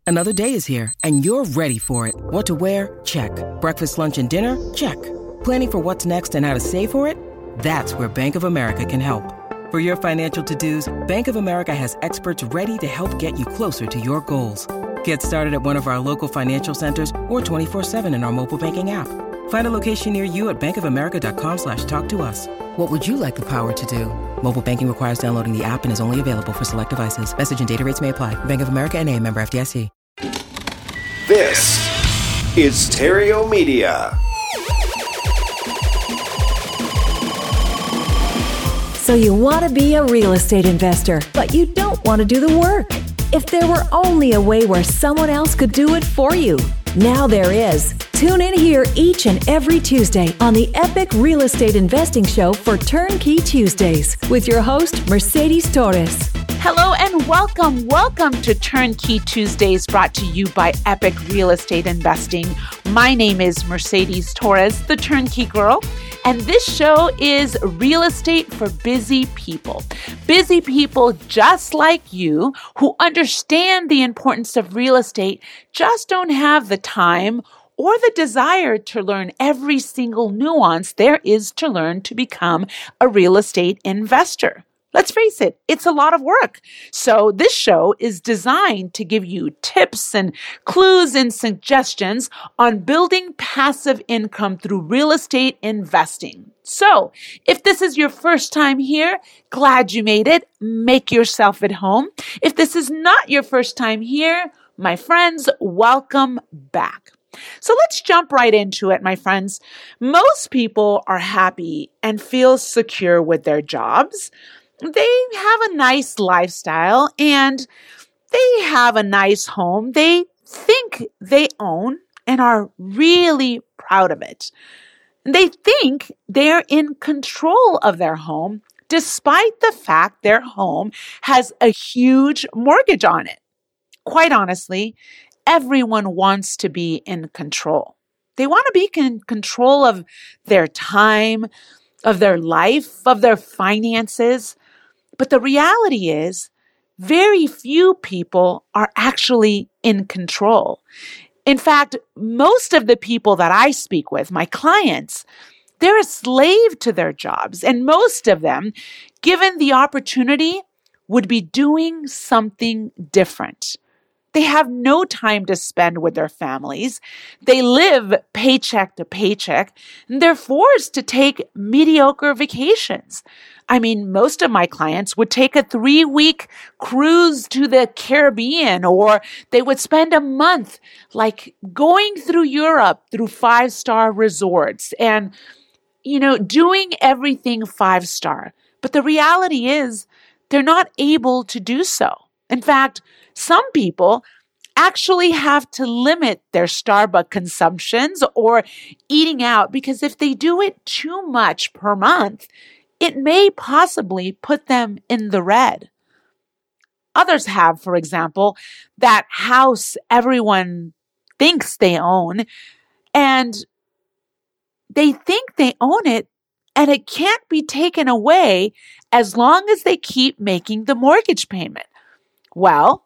Another day is here, and you're ready for it. What to wear? Check. Breakfast, lunch, and dinner? Check. Planning for what's next and how to save for it? That's where Bank of America can help. For your financial to-dos, Bank of America has experts ready to help get you closer to your goals. Get started at one of our local financial centers or 24/7 in our mobile banking app. Find a location near you at bankofamerica.com/talktous. What would you like the power to do? Mobile banking requires downloading the app and is only available for select devices. Message and data rates may apply. Bank of America N.A., member FDIC. This is Stereo Media. So you want to be a real estate investor, but you don't want to do the work. If there were only a way where someone else could do it for you. Now there is. Tune in here each and every Tuesday on the Epic Real Estate Investing Show for Turnkey Tuesdays with your host, Mercedes Torres. Hello and welcome. Welcome to Turnkey Tuesdays, brought to you by Epic Real Estate Investing. My name is Mercedes Torres, the Turnkey Girl, and this show is real estate for busy people. Busy people just like you who understand the importance of real estate, just don't have the time or the desire to learn every single nuance there is to learn to become a real estate investor. Let's face it, it's a lot of work. So this show is designed to give you tips and clues and suggestions on building passive income through real estate investing. So if this is your first time here, glad you made it. Make yourself at home. If this is not your first time here, my friends, welcome back. So let's jump right into it, my friends. Most people are happy and feel secure with their jobs. They have a nice lifestyle and they have a nice home they think they own and are really proud of it. They think they're in control of their home despite the fact their home has a huge mortgage on it. Quite honestly, everyone wants to be in control. They want to be in control of their time, of their life, of their finances. But the reality is, very few people are actually in control. In fact, most of the people that I speak with, my clients, they're a slave to their jobs. And most of them, given the opportunity, would be doing something different. They have no time to spend with their families. They live paycheck to paycheck, and they're forced to take mediocre vacations. I mean, most of my clients would take a 3-week cruise to the Caribbean, or they would spend a month like going through Europe through 5-star resorts and, doing everything 5-star. But the reality is they're not able to do so. In fact, some people actually have to limit their Starbucks consumptions or eating out because if they do it too much per month, it may possibly put them in the red. Others have, for example, that house everyone thinks they own, and they think they own it, and it can't be taken away as long as they keep making the mortgage payment. Well,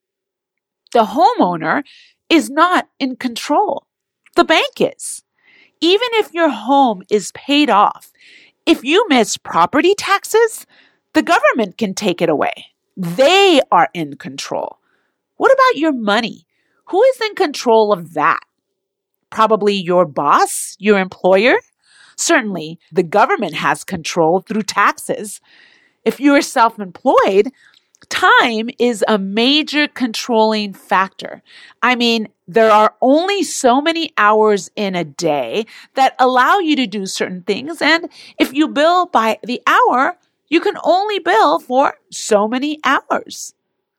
the homeowner is not in control. The bank is. Even if your home is paid off, if you miss property taxes, the government can take it away. They are in control. What about your money? Who is in control of that? Probably your boss, your employer? Certainly, the government has control through taxes. If you are self-employed, time is a major controlling factor. I mean, there are only so many hours in a day that allow you to do certain things. And if you bill by the hour, you can only bill for so many hours.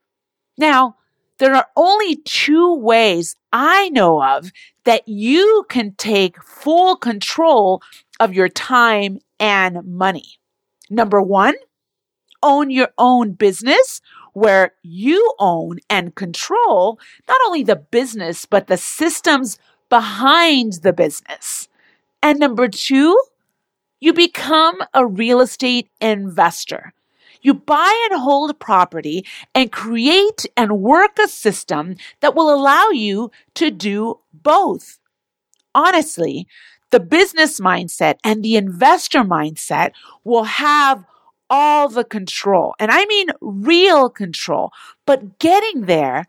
Now, there are only 2 ways I know of that you can take full control of your time and money. Number 1, own your own business where you own and control not only the business, but the systems behind the business. And number 2, you become a real estate investor. You buy and hold property and create and work a system that will allow you to do both. Honestly, the business mindset and the investor mindset will have all the control. And I mean real control. But getting there,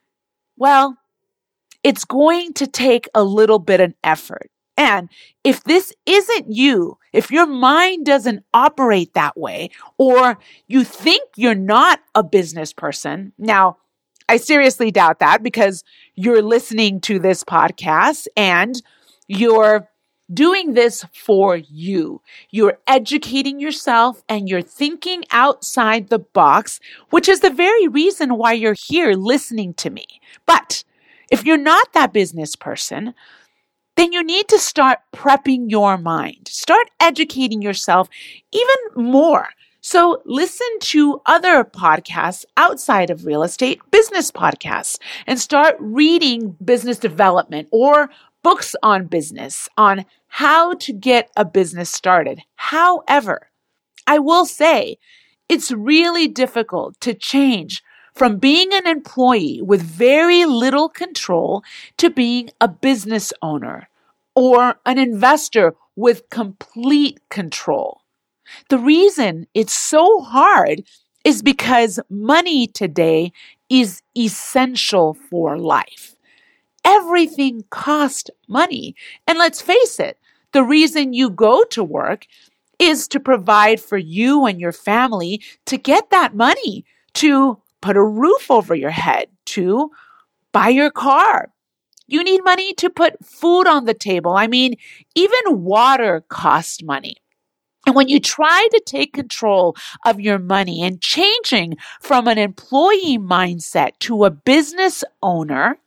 well, it's going to take a little bit of effort. And if this isn't you, if your mind doesn't operate that way, or you think you're not a business person, now, I seriously doubt that because you're listening to this podcast and you're doing this for you. You're educating yourself and you're thinking outside the box, which is the very reason why you're here listening to me. But if you're not that business person, then you need to start prepping your mind. Start educating yourself even more. So listen to other podcasts outside of real estate, business podcasts, and start reading business development or books on business, on how to get a business started. However, I will say it's really difficult to change from being an employee with very little control to being a business owner or an investor with complete control. The reason it's so hard is because money today is essential for life. Everything costs money. And let's face it, the reason you go to work is to provide for you and your family, to get that money, to put a roof over your head, to buy your car. You need money to put food on the table. I mean, even water costs money. And when you try to take control of your money and changing from an employee mindset to a business owner,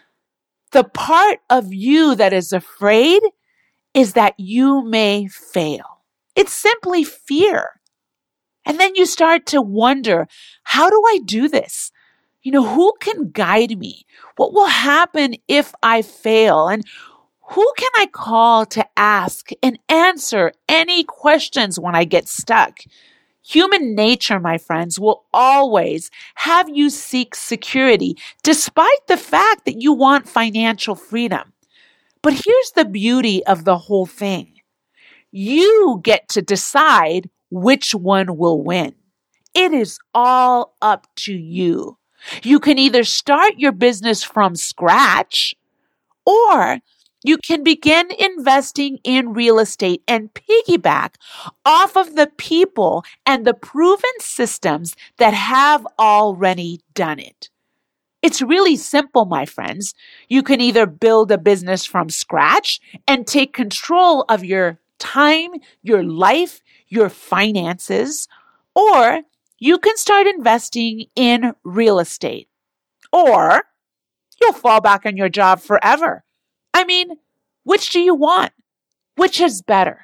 the part of you that is afraid is that you may fail. It's simply fear. And then you start to wonder, how do I do this? Who can guide me? What will happen if I fail? And who can I call to ask and answer any questions when I get stuck? Human nature, my friends, will always have you seek security despite the fact that you want financial freedom. But here's the beauty of the whole thing. You get to decide which one will win. It is all up to you. You can either start your business from scratch, or you can begin investing in real estate and piggyback off of the people and the proven systems that have already done it. It's really simple, my friends. You can either build a business from scratch and take control of your time, your life, your finances, or you can start investing in real estate, or you'll fall back on your job forever. I mean, which do you want? Which is better?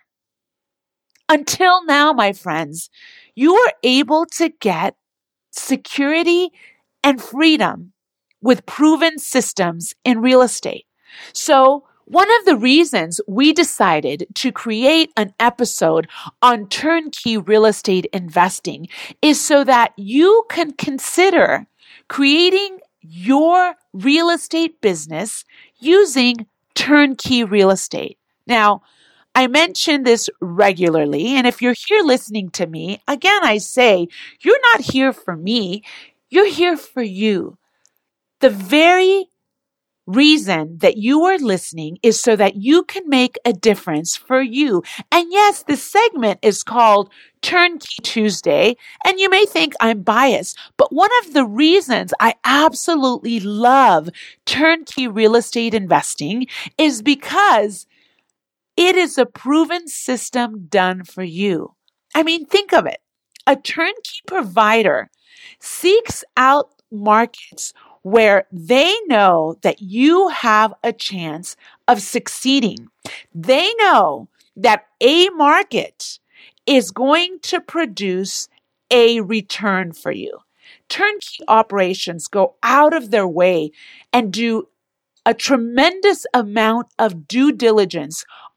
Until now, my friends, you are able to get security and freedom with proven systems in real estate. So, one of the reasons we decided to create an episode on turnkey real estate investing is so that you can consider creating your real estate business using turnkey real estate. Now, I mention this regularly, and if you're here listening to me, again, I say, you're not here for me, you're here for you. The very reason that you are listening is so that you can make a difference for you. And yes, this segment is called Turnkey Tuesday, and you may think I'm biased, but one of the reasons I absolutely love turnkey real estate investing is because it is a proven system done for you. I mean, think of it. A turnkey provider seeks out markets where they know that you have a chance of succeeding. They know that a market is going to produce a return for you. Turnkey operations go out of their way and do a tremendous amount of due diligence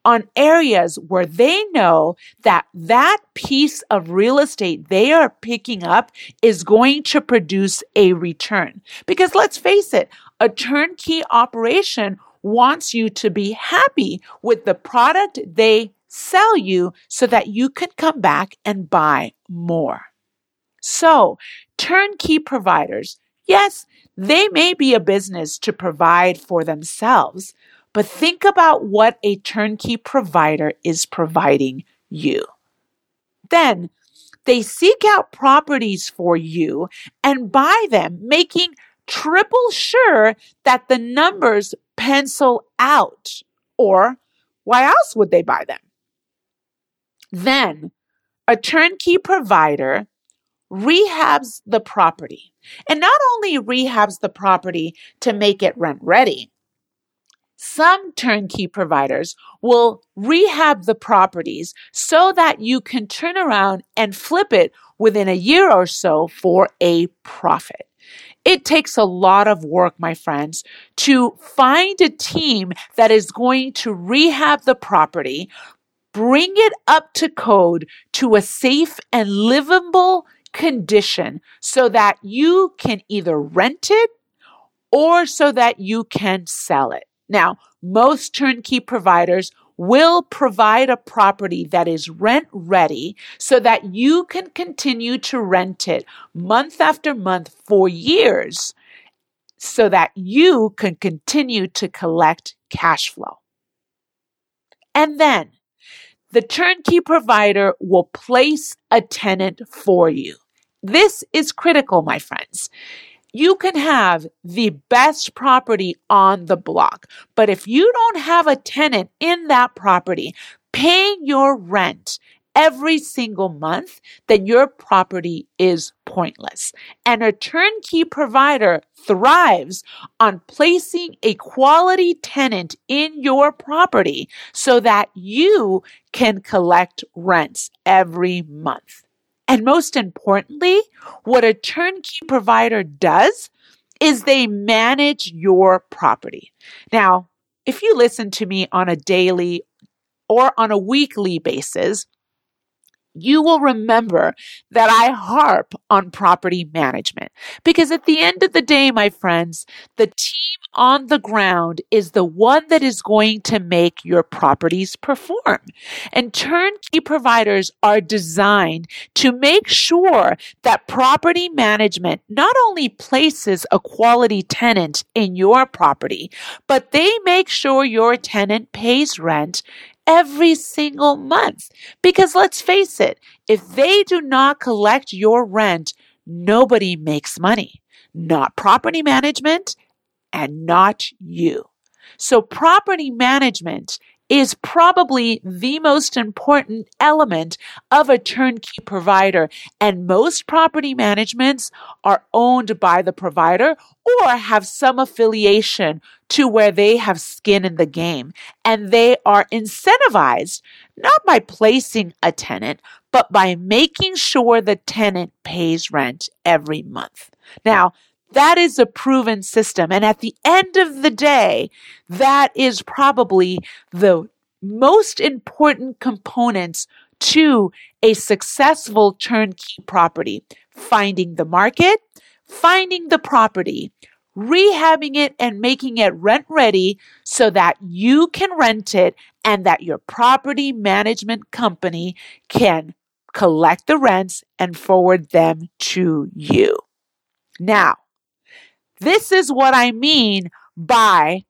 on areas where they know that that piece of real estate they are picking up is going to produce a return. Because let's face it, a turnkey operation wants you to be happy with the product they sell you so that you can come back and buy more. So, turnkey providers, yes, they may be a business to provide for themselves, but think about what a turnkey provider is providing you. Then, they seek out properties for you and buy them, making triple sure that the numbers pencil out. Or, why else would they buy them? Then, a turnkey provider rehabs the property, and not only rehabs the property to make it rent ready. Some turnkey providers will rehab the properties so that you can turn around and flip it within a year or so for a profit. It takes a lot of work, my friends, to find a team that is going to rehab the property, bring it up to code to a safe and livable condition so that you can either rent it or so that you can sell it. Now, most turnkey providers will provide a property that is rent ready so that you can continue to rent it month after month for years so that you can continue to collect cash flow. And then the turnkey provider will place a tenant for you. This is critical, my friends. You can have the best property on the block, but if you don't have a tenant in that property paying your rent every single month, then your property is pointless. And a turnkey provider thrives on placing a quality tenant in your property so that you can collect rents every month. And most importantly, what a turnkey provider does is they manage your property. Now, if you listen to me on a daily or on a weekly basis, you will remember that I harp on property management because at the end of the day, my friends, the team on the ground is the one that is going to make your properties perform. And turnkey providers are designed to make sure that property management not only places a quality tenant in your property, but they make sure your tenant pays rent every single month. Because let's face it, if they do not collect your rent, nobody makes money. Not property management and not you. So property management is probably the most important element of a turnkey provider. And most property managements are owned by the provider or have some affiliation to where they have skin in the game. And they are incentivized not by placing a tenant, but by making sure the tenant pays rent every month. Now, that is a proven system. And at the end of the day, that is probably the most important components to a successful turnkey property. Finding the market, finding the property, rehabbing it and making it rent ready so that you can rent it and that your property management company can collect the rents and forward them to you. Now, this is what I mean by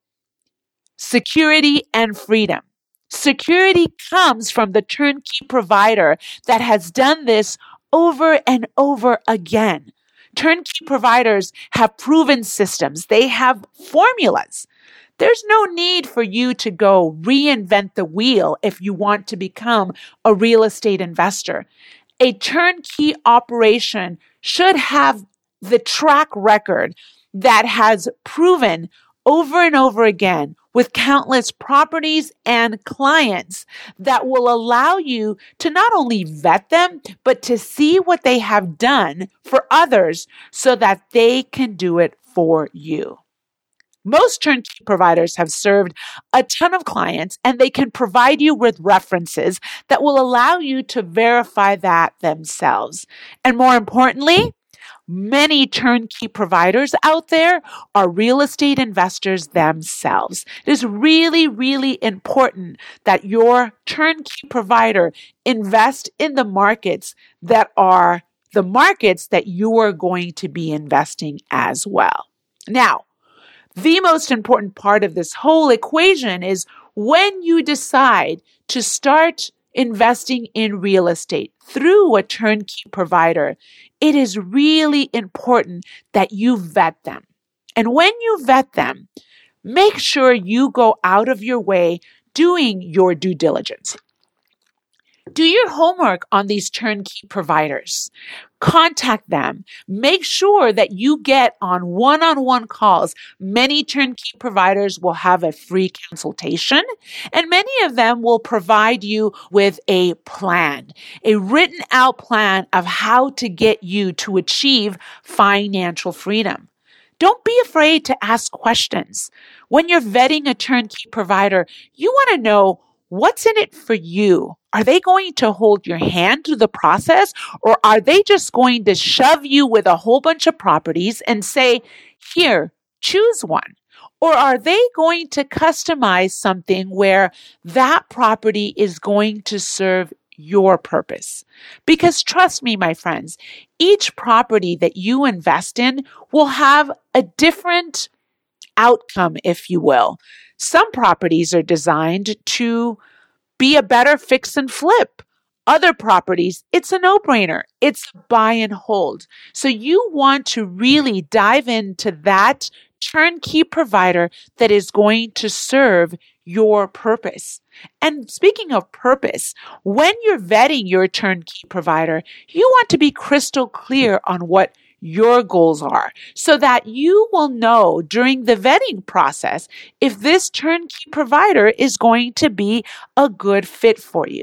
security and freedom. Security comes from the turnkey provider that has done this over and over again. Turnkey providers have proven systems. They have formulas. There's no need for you to go reinvent the wheel if you want to become a real estate investor. A turnkey operation should have the track record that has proven over and over again with countless properties and clients that will allow you to not only vet them, but to see what they have done for others so that they can do it for you. Most turnkey providers have served a ton of clients, and they can provide you with references that will allow you to verify that themselves. And more importantly, many turnkey providers out there are real estate investors themselves. It is really, really important that your turnkey provider invest in the markets that are the markets that you are going to be investing as well. Now, the most important part of this whole equation is when you decide to start investing in real estate through a turnkey provider, it is really important that you vet them. And when you vet them, make sure you go out of your way doing your due diligence. Do your homework on these turnkey providers. Contact them. Make sure that you get on one-on-one calls. Many turnkey providers will have a free consultation, and many of them will provide you with a plan, a written out plan of how to get you to achieve financial freedom. Don't be afraid to ask questions. When you're vetting a turnkey provider, you want to know what's in it for you. Are they going to hold your hand through the process, or are they just going to shove you with a whole bunch of properties and say, here, choose one? Or are they going to customize something where that property is going to serve your purpose? Because trust me, my friends, each property that you invest in will have a different outcome, if you will. Some properties are designed to be a better fix and flip. Other properties, it's a no-brainer. It's buy and hold. So you want to really dive into that turnkey provider that is going to serve your purpose. And speaking of purpose, when you're vetting your turnkey provider, you want to be crystal clear on what your goals are so that you will know during the vetting process if this turnkey provider is going to be a good fit for you.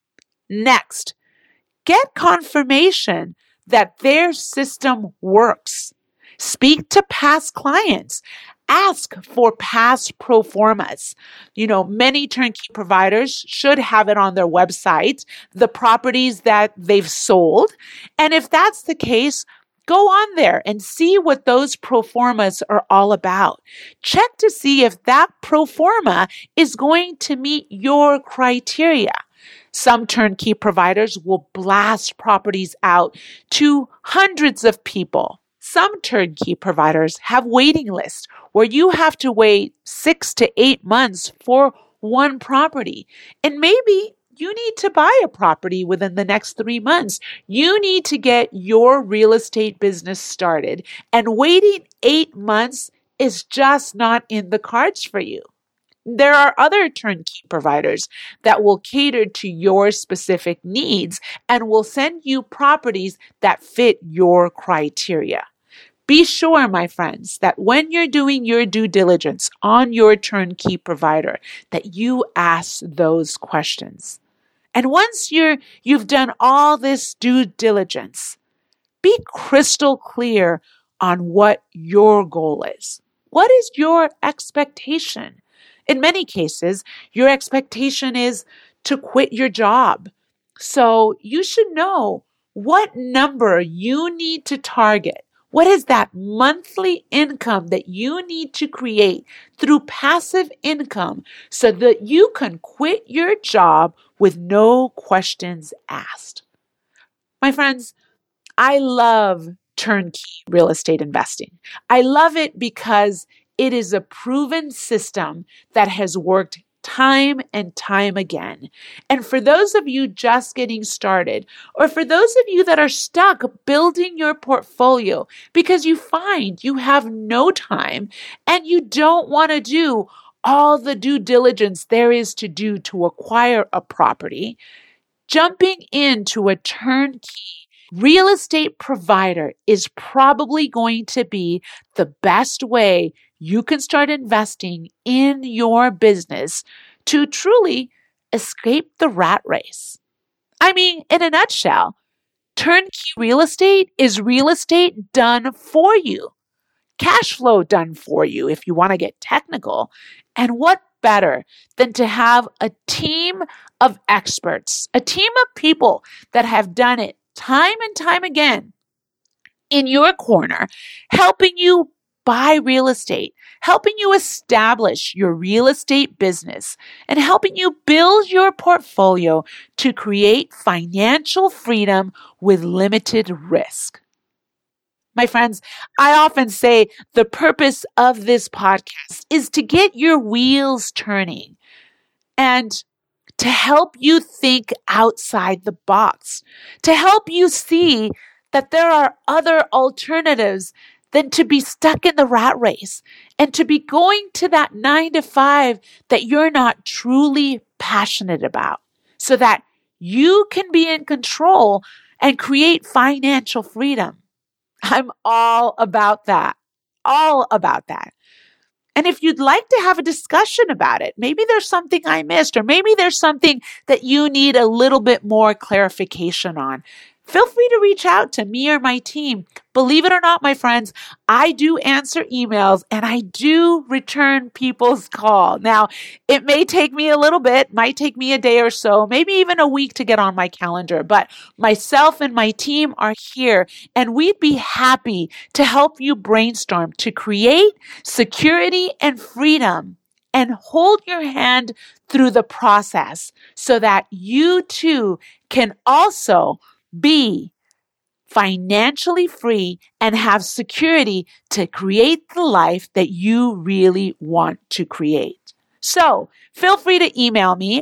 Next, get confirmation that their system works. Speak to past clients. Ask for past pro formas. Many turnkey providers should have it on their website, the properties that they've sold. And if that's the case, go on there and see what those pro formas are all about. Check to see if that pro forma is going to meet your criteria. Some turnkey providers will blast properties out to hundreds of people. Some turnkey providers have waiting lists where you have to wait 6 to 8 months for one property. And maybe you need to buy a property within the next 3 months. You need to get your real estate business started, and waiting 8 months is just not in the cards for you. There are other turnkey providers that will cater to your specific needs and will send you properties that fit your criteria. Be sure, my friends, that when you're doing your due diligence on your turnkey provider, that you ask those questions. And once you've done all this due diligence, be crystal clear on what your goal is. What is your expectation? In many cases, your expectation is to quit your job. So you should know what number you need to target. What is that monthly income that you need to create through passive income so that you can quit your job with no questions asked? My friends, I love turnkey real estate investing. I love it because it is a proven system that has worked time and time again. And for those of you just getting started, or for those of you that are stuck building your portfolio because you find you have no time and you don't want to do all the due diligence there is to do to acquire a property, jumping into a turnkey real estate provider is probably going to be the best way you can start investing in your business to truly escape the rat race. I mean, in a nutshell, turnkey real estate is real estate done for you. cash flow done for you if you want to get technical. And what better than to have a team of experts, a team of people that have done it time and time again in your corner, helping you buy real estate, helping you establish your real estate business, and helping you build your portfolio to create financial freedom with limited risk. My friends, I often say the purpose of this podcast is to get your wheels turning and to help you think outside the box, to help you see that there are other alternatives than to be stuck in the rat race and to be going to that 9-to-5 that you're not truly passionate about, so that you can be in control and create financial freedom. I'm all about that. All about that. And if you'd like to have a discussion about it, maybe there's something I missed, or maybe there's something that you need a little bit more clarification on, feel free to reach out to me or my team. Believe it or not, my friends, I do answer emails and I do return people's call. Now, it may take me a little bit, might take me a day or so, maybe even a week to get on my calendar, but myself and my team are here and we'd be happy to help you brainstorm to create security and freedom and hold your hand through the process so that you too can also be financially free and have security to create the life that you really want to create. So feel free to email me,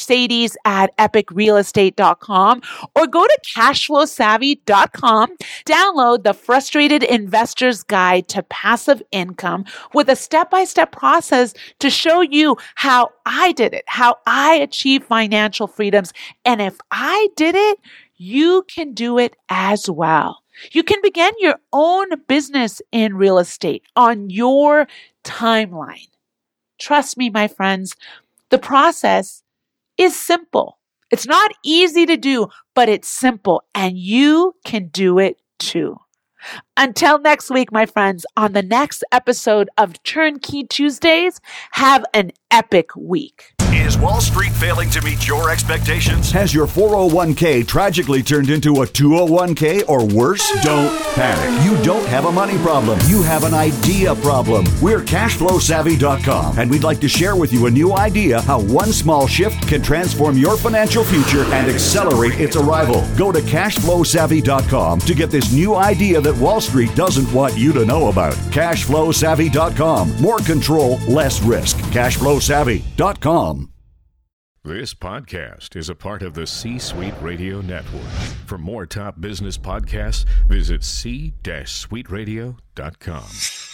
Mercedes@epicrealestate.com, or go to cashflowsavvy.com, download the Frustrated Investor's Guide to Passive Income with a step-by-step process to show you how I did it, how I achieved financial freedoms. And if I did it, you can do it as well. You can begin your own business in real estate on your timeline. Trust me, my friends, the process is simple. It's not easy to do, but it's simple, and you can do it too. Until next week, my friends, on the next episode of Turnkey Tuesdays, have an epic week. Is Wall Street failing to meet your expectations? Has your 401k tragically turned into a 201k or worse? Don't panic. You don't have a money problem. You have an idea problem. We're cashflowsavvy.com, and we'd like to share with you a new idea how one small shift can transform your financial future and accelerate its arrival. Go to cashflowsavvy.com to get this new idea that Wall Street doesn't want you to know about. Cashflowsavvy.com. More control, less risk. Cashflowsavvy.com. This podcast is a part of the C-Suite Radio Network. For more top business podcasts, visit c-suiteradio.com.